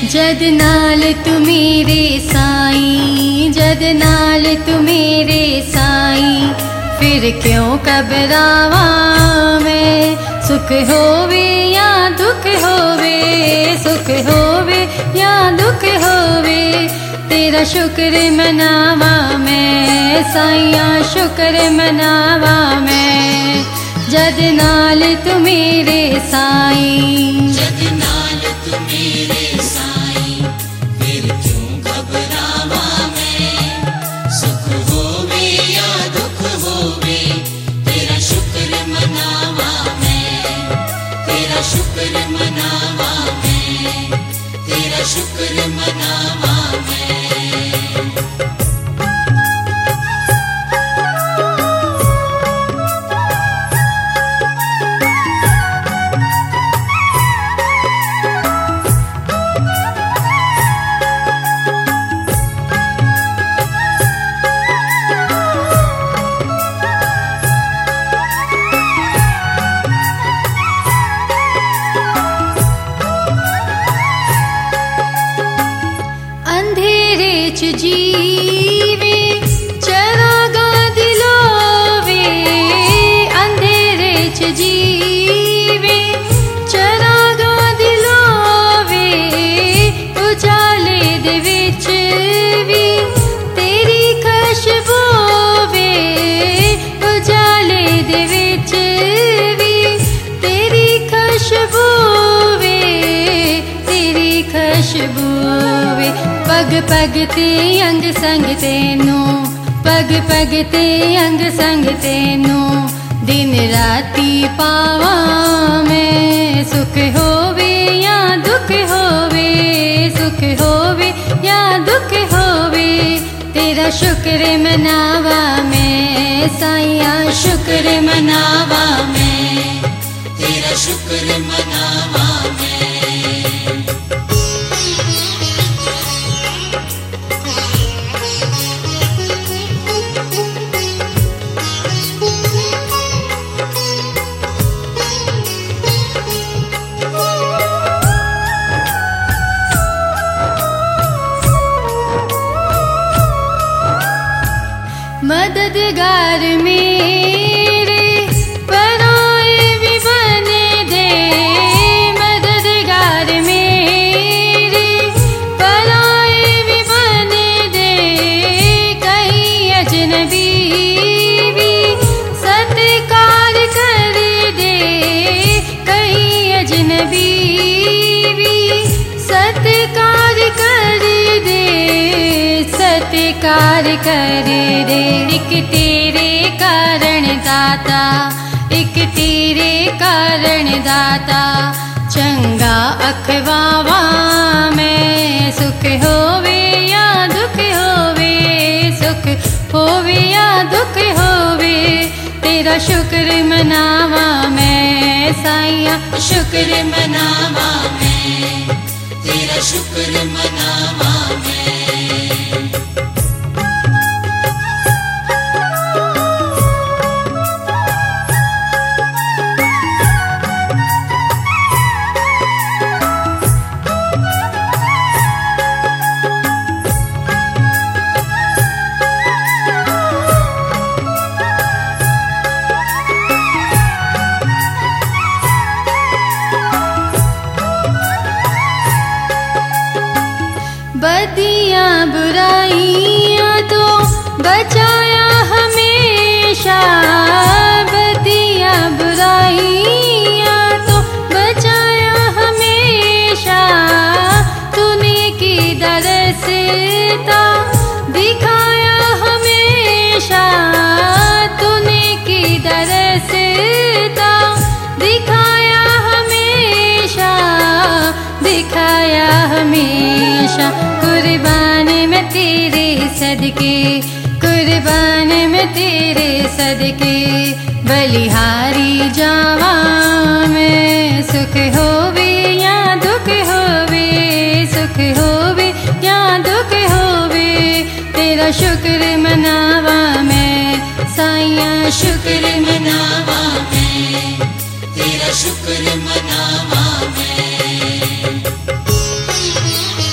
जद नाल तू मेरे साईं, जद नाल तू मेरे साईं, फिर क्यों घबरावा मैं। सुख होवे या दुख होवे, सुख होवे या दुख होवे, तेरा शुक्र मनावा मैं साईया, शुक्र मनावा मैं। जद नाल तू मेरे साईं, जद नाल तू मेरे साईं, फिर क्यों घबरावा मैं। सुख होवे या दुख होवे, तेरा शुक्र मनावा मैं, तेरा शुक्र मनावा मैं, तेरा शुक्र मनावा मैं। जीवे चरागा दिलोवे, अंधेरे च जीवे चरागा दिलोवे, उजाले दे विच भी तेरी खुशबू वे, उजाले दे विच भी तेरी खुशबू वे, तेरी खुशबू वे। पग पग ते अंग संग तेनू, पग पग ते अंग संग तेनू, दिन राती पावा मैं। सुख होवे या दुख होवे, सुख होवे या दुख होवे, तेरा शुक्र मनावा मैं साईया, शुक्र मनावा मैं, तेरा शुक्र मनावा मैं। मददगार मेरे पराए भी बने दे, मददगार मेरे पराए भी बने दे, कहीं अजनबी भी सत्कार कर दे, कहीं अजनबी भी सत्कार कर दे, सत्कार कर दे। एक तेरे कारण दाता, एक तेरे कारण दाता, चंगा अखवावा मैं। सुख होवे या दुख होवे, सुख होवे या दुख होवे, तेरा शुक्र मनावा मैं साईया, शुक्र मनावा मैं, तेरा शुक्र मनावा मैं। बदियां बुराइयां तो बचाया हमेशा, बदियां बुराइयां तो बचाया हमेशा, तूने की दरसता दिखाया हमेशा, तूने की दरसता दिखाया हमेशा, दिखाया हमेशा। कुर्बान में तेरे सदके, कुर्बान में तेरे सदके, बलिहारी जावा मैं। सुख होवे या दुख होवे, सुख होवे या दुख होवे, तेरा शुक्र मनावा मैं साईया, शुक्र मनावा मैं, तेरा शुक्र मनावा मैं।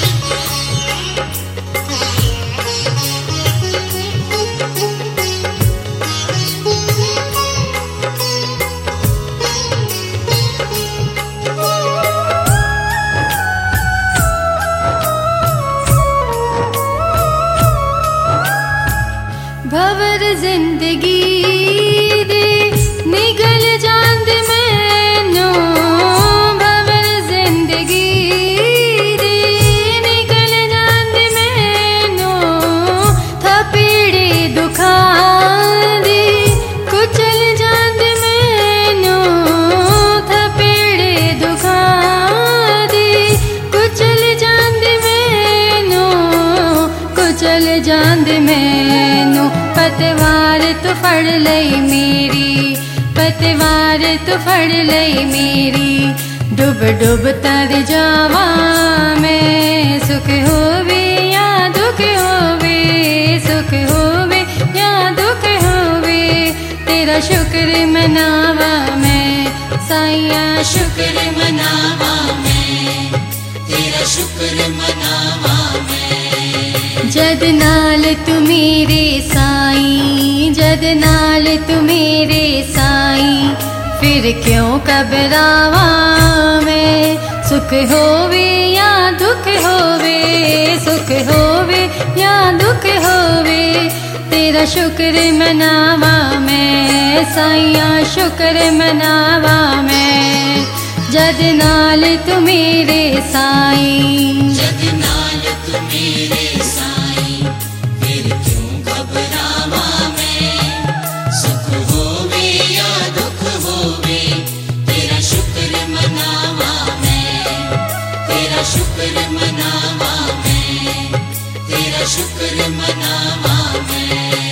फड़ लई मेरी, पतवार तू फड़ लई मेरी। डूब डूब तर जावा मैं, सुख होवे या दुख होवे, सुख होवे या दुख होवे, तेरा शुक्र मनावा मैं साईया, शुक्र मनावा मैं, तेरा शुक्र मनावा मैं। जद नाल तू मेरे साईं, जद नाल तू मेरे साईं, फिर क्यों घबरावा मैं। सुख होवे या दुख होवे, सुख होवे या दुख होवे, तेरा शुक्र मनावा मैं साईया, शुक्र मनावा मैं। जद नाल तू मेरे साईं, जद नाल तू मेरे साईं, फिर क्यों घबरावा मैं। सुख होवे या दुख होवे, तेरा शुक्र मनावा मैं, तेरा शुक्र मनावा मैं, तेरा शुक्र मनावा मैं।